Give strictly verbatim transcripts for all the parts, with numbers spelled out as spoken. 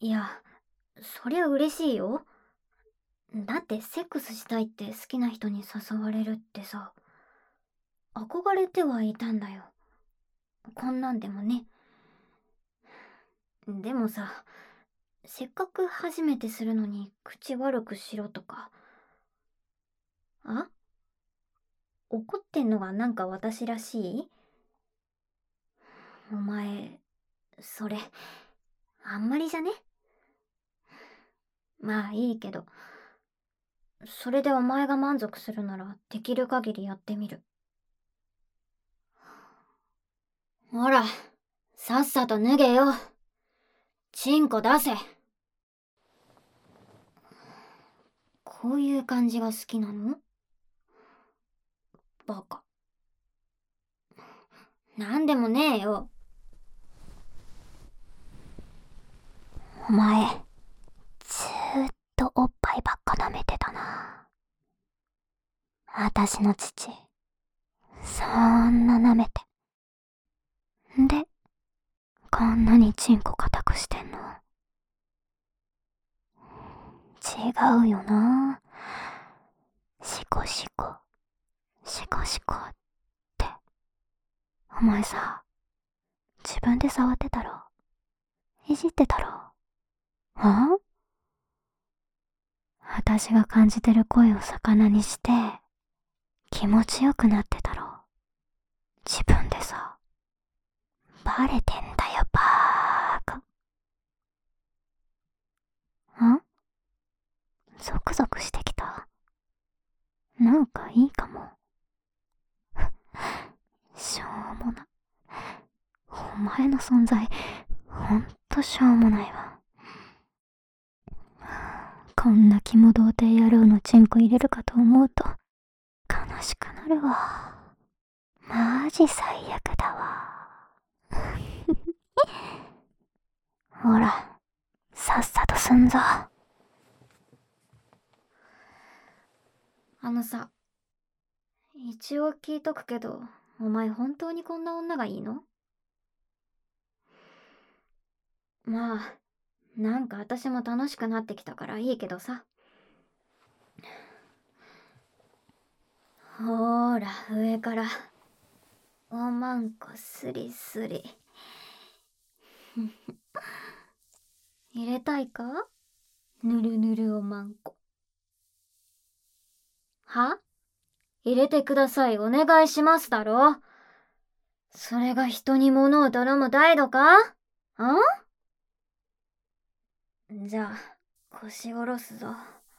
いや、そりゃ嬉しいよ。だってセックスしたいって好きな人に誘われるってさ、憧れてはいたんだよ。こんなんでもね。でもさ、せっかく初めてするのに口悪くしろとか。あ、怒ってんのがなんか私らしい？お前、それ、あんまりじゃね？まあいいけど、それでお前が満足するならできる限りやってみる。ほら、さっさと脱げよ。チンコ出せ。こういう感じが好きなの？バカ。なんでもねえよ。お前、ずーっとおっぱいばっか舐めてたな。あたしの父、そんな舐めて。んで、こんなにチンコ固くしてんの？違うよな。シコシコ、シコシコって。お前さ、自分で触ってたろ？いじってたろ？あ？私が感じてる声を魚にして、気持ちよくなってたろ？自分でさ。バレてんだよ、バーカ。ん？ゾクゾクしてきた？なんかいいかも。しょうもな。お前の存在、ほんとしょうもないわ。こんな肝童貞野郎のチンコ入れるかと思うと、悲しくなるわ。マジ最悪だわ。ほら、さっさとすんぞ。あのさ、一応聞いとくけど、お前本当にこんな女がいいの？まあ、なんか私も楽しくなってきたからいいけどさ。ほーら、上から。おまんこスリスリ。入れたいか？ぬるぬるおまんこ。は？入れてください、お願いしますだろ。それが人に物を頼む態度か？ん？じゃあ、腰下ろすぞ。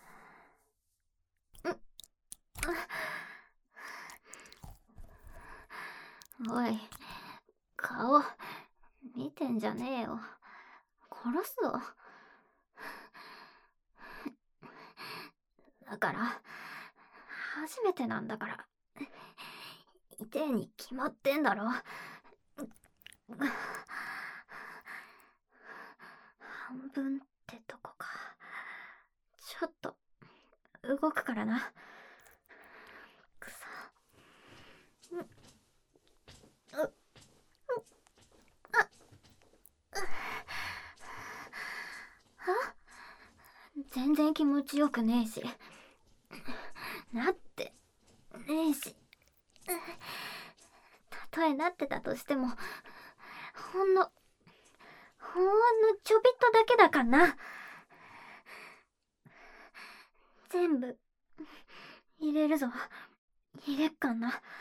おい、顔、見てんじゃねえよ。殺すぞ。だから、初めてなんだから。痛えに決まってんだろ。半分ってとこか。ちょっと、動くからな。くそ。う、う、あ、あ、全然気持ちよくねえし。なってねえし。たとえなってたとしても、ほんの、ほんのちょびっとだけだかんな。全部、入れるぞ。入れっかんな。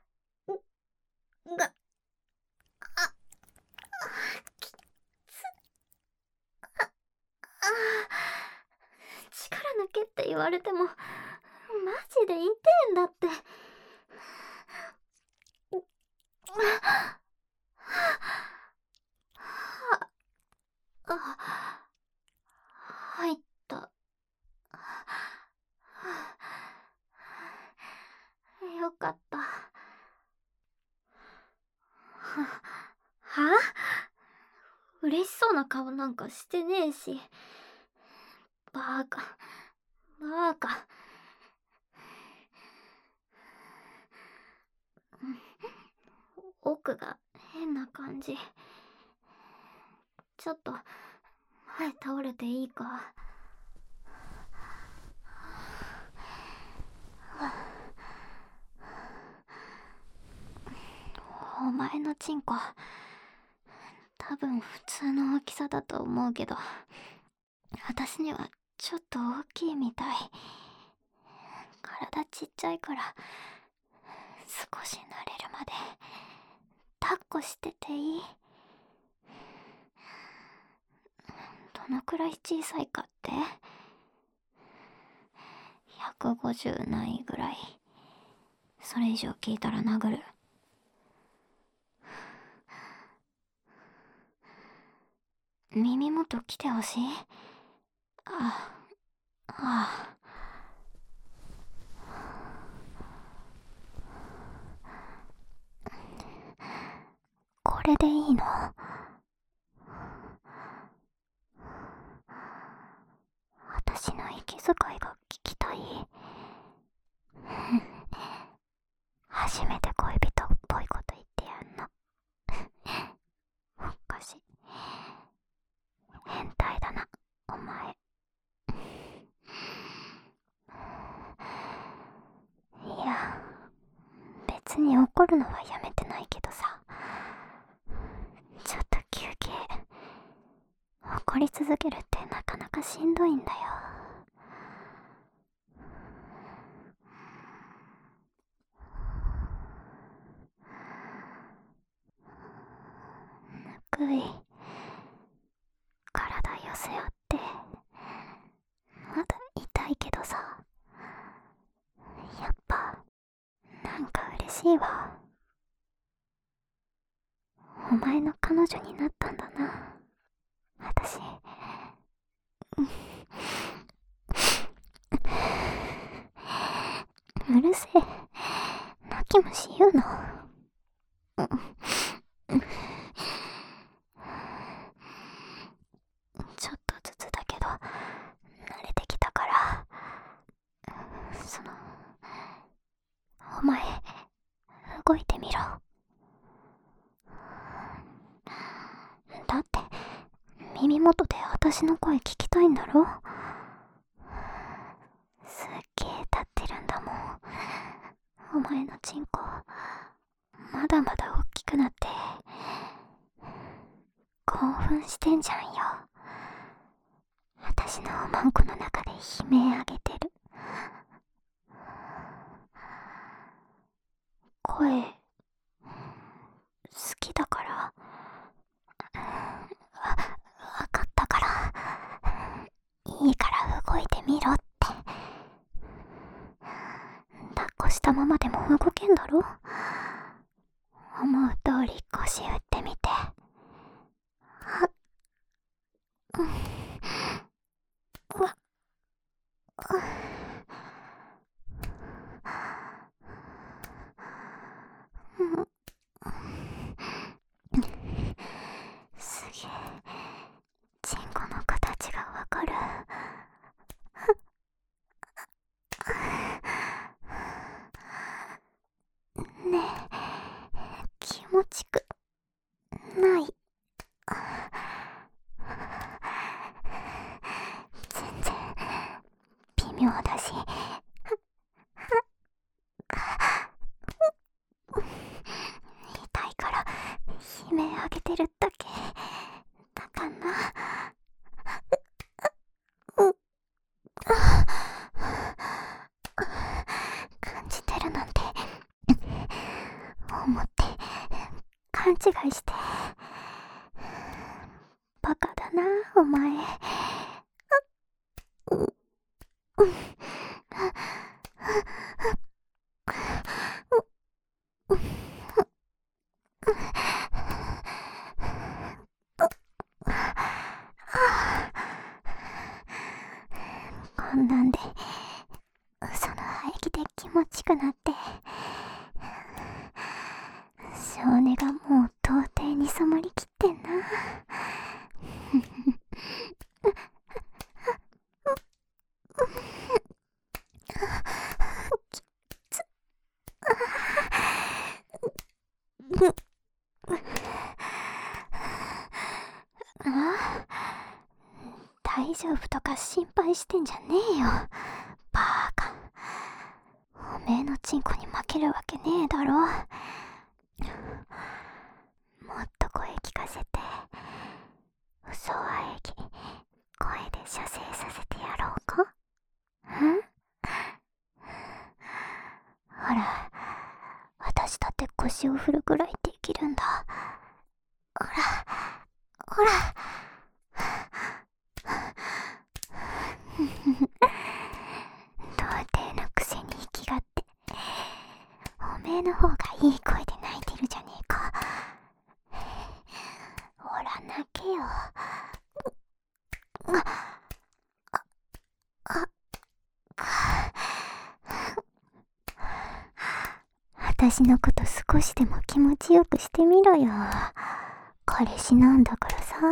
が、あ、きつ、あ、力抜けって言われても、マジで痛えんだって。あ、入った。よかった。は、は？嬉しそうな顔なんかしてねえし。バーカ、バーカ。奥が変な感じ。ちょっと前倒れていいか？お前のチンコ、多分普通の大きさだと思うけど、私にはちょっと大きいみたい。体ちっちゃいから、少し慣れるまで、抱っこしてていい？どのくらい小さいかって？ひゃくごじゅうないぐらい。それ以上聞いたら殴る。耳元来てほしい？あ、ああ。これでいいの？私の息遣いが聞きたい？初めて恋人っぽいこと言ってやんの。おかしい。変態だな、お前。いや、別に怒るのはやめてないけどさ。ちょっと休憩。怒り続けるってなかなかしんどいんだよ。ぬくい。体寄せ合って。まだ痛いけどさ。やっぱ、なんか嬉しいわ。お前の彼女になったんだな、私。うるせえ。泣き虫言うの。ちょっとずつだけど慣れてきたから、その、お前動いてみろ。だって耳元で私の声聞きたいんだろ？すっげえ立ってるんだもん。お前のチンコまだまだ大きくなって興奮してんじゃんよ。私のおまんこの中で悲鳴あげてる。声好きだから、わ、わかったから、いいから動いてみろって。抱っこしたままでも動けんだろ？思う通り腰打ってみて。あ、うん、うわ、うん、すげえ、チンコの形がわかる。ねえ、気持ちくない？全然微妙だし、痛いから悲鳴あげてるだけだかな。感じてるなんて思って勘違いして。バカだなお前。こんなんで嘘の排気で気持ちくなって、性根がもう到底に染まりきってんな。あ、 大丈夫とか心配してんじゃねえよ。バーカ。おめえのチンコに負けるわけねえだろ。もっと声聞かせて。嘘はえぎ、声で射精させてやろうか。ん？ほら、私だって腰を振るくらいできるんだ。ほら、ほら。童貞のくせに息がって、おめえの方がいい声で泣いてるじゃねえか。ほら泣けよ。あ、あ、あ、私のこと少しでも気持ちよくしてみろよ。彼氏なんだからさ。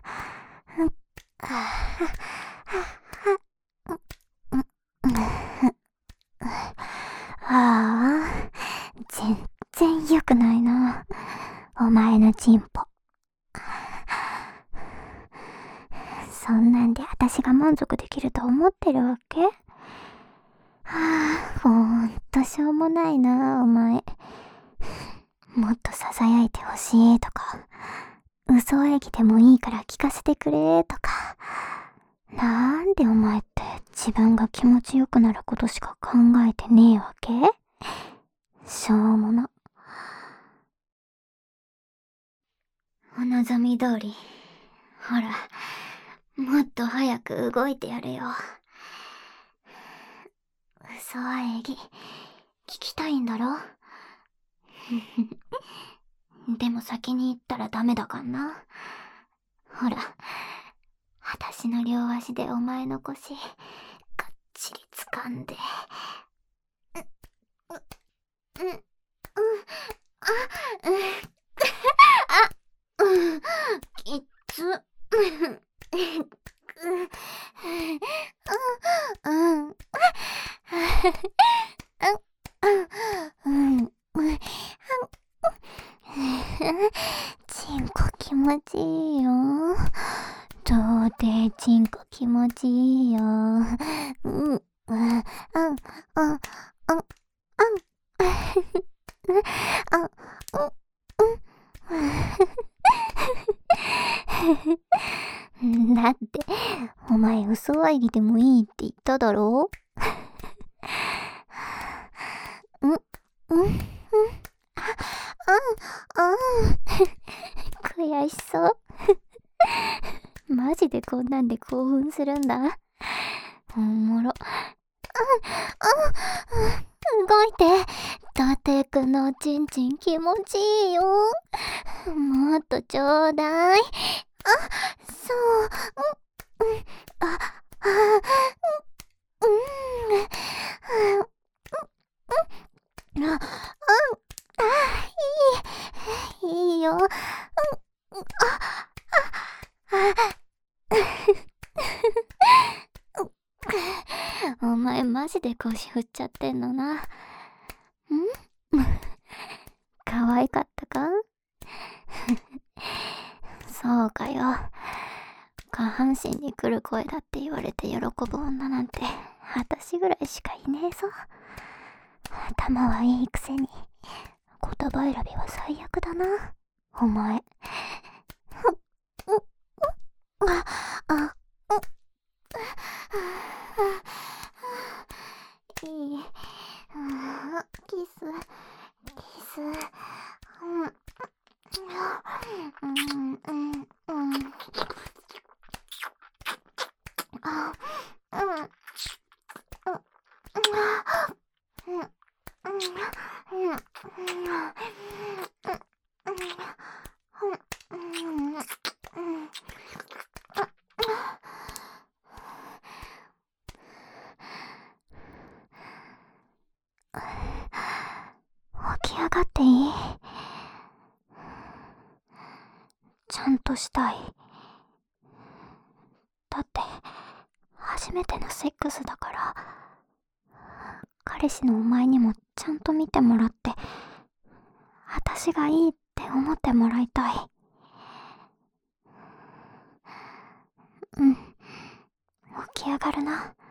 ああ、全然良くないな。お前のチンポ。そんなんで私が満足できると思ってるわけ？はあ、ほんとしょうもないな、お前。もっと囁いてほしいとか、嘘演技でもいいから聞かせてくれとか。なんでお前って自分が気持ちよくなることしか考えてねえわけ？しょうもな。お望み通り、ほら、もっと早く動いてやれよ。嘘演技、聞きたいんだろ？でも先に言ったらダメだかんな。ほら、私の両足でお前の腰、がっちり掴んで。う、う、う、うん、あ、うん、あ、うん、きっつ。うん、うん、うん、チンコ気持ちいいよ。童貞チンコ気持ちいいよ。うん、うん、うん、うん、うん、うん、うん、だって、お前嘘演技でもいいって言っただろ？うん、うん、うん、うん、悔しそう。マジでこんなんで興奮するんだ。おもろ。うん、うん、動いて。童貞くんのおちんちん気持ちいいよ。もっとちょうだい。あ、そう。うん、うん、あ、あ、うん、うん、うん、あ、うん、あ、いい、いいよ。うん、あ、あ、お前マジで腰振っちゃってんのな。ん？可愛かったか？そうかよ。下半身に来る声だって言われて喜ぶ女なんて私ぐらいしかいねえぞ。頭はいいくせに言葉選びは最悪だな、お前。あ、あ、いい。キス、キス。うん、うん、うん、うん。あ、うん、うん、うん、うん、うん、うん、起き上がっていい？ちゃんとしたい。だって初めてのセックスだから、彼氏のお前にもちゃんと見てもらって、私がいいって思ってもらいたい。うん、 きやがるな。